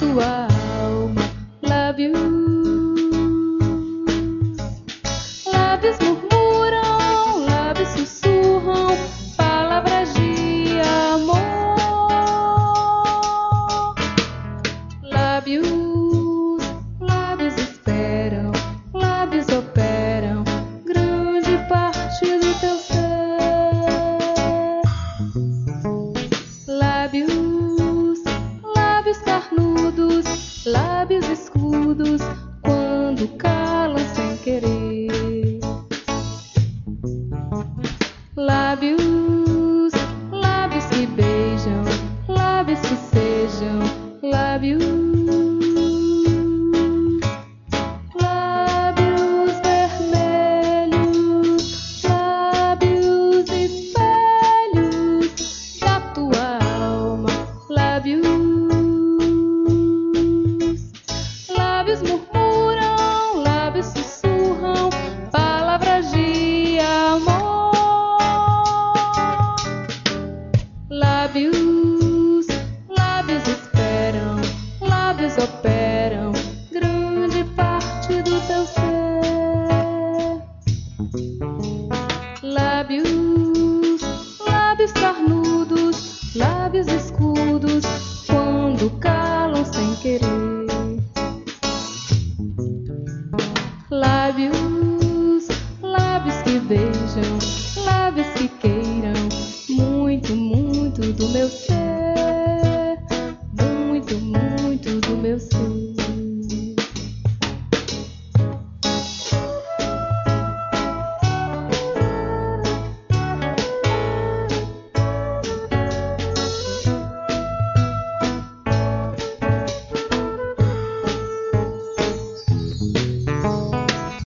tua alma. Lábios, lábios murmuram, lábios sussurram palavras de amor. Lábios, lábios esperam, lábios operam grande parte do teu ser. Lábios, lábios carnudos, lábios escudos, quando calam sem querer. Lábios, lábios que beijam, lábios que sejam, lábios, lábios vermelhos, lábios espelhos da tua alma. Lábios, lábios murmuram, lábios sussurram palavras de amor. Lábios, lábios esperam, lábios operam grande parte do teu ser. Lábios, lábios carnudos, lábios escudos, quando calam sem querer.